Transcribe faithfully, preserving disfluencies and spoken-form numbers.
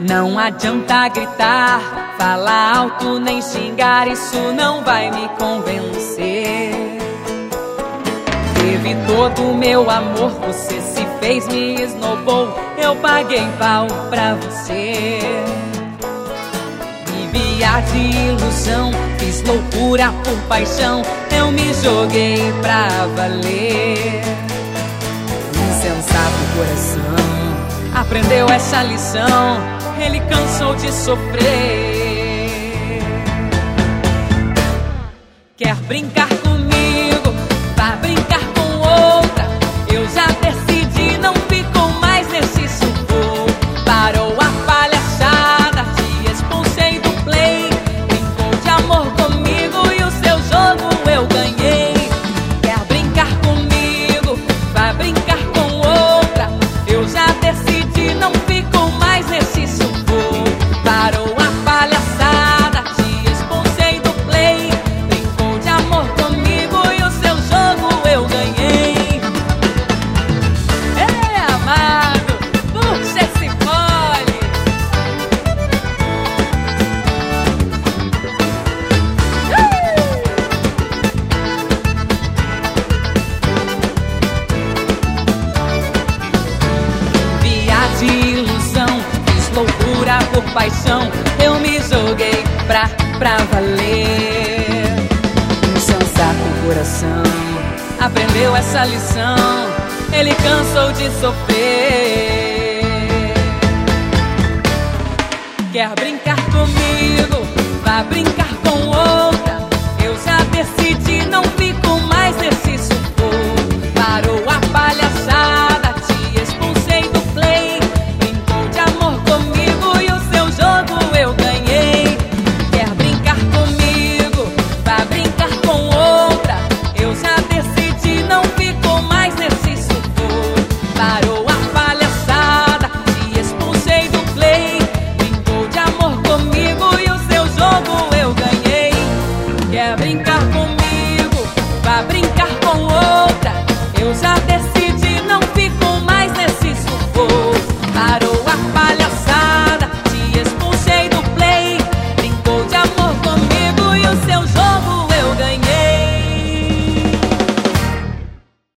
Não adianta gritar, falar alto nem xingar, isso não vai me convencer. Teve todo o meu amor, você se fez, me esnobou, eu paguei pau pra você. Vivia de ilusão, fiz loucura por paixão, eu me joguei pra valer. Insensato coração, aprendeu essa lição, ele cansou de sofrer. Quer brincar comigo, vá brincar com outra, eu já decidi, não fico mais nesse sufoco. Parou a palhaçada, te expulsei do play, brincou de amor comigo e o seu jogo eu ganhei. Quer brincar comigo, vá brincar com outra, eu já decidi, não fico mais nesse sufoco. Parou a palhaçada, te expulsei do play, brincou de amor comigo e o seu jogo eu ganhei. Ei, amado, puxa esse fole. Via de ilusão, fiz loucura por paixão, eu me joguei pra, pra valer. Insensato coração, aprendeu essa lição, ele cansou de sofrer. Quer brincar comigo, vá brincar com outro,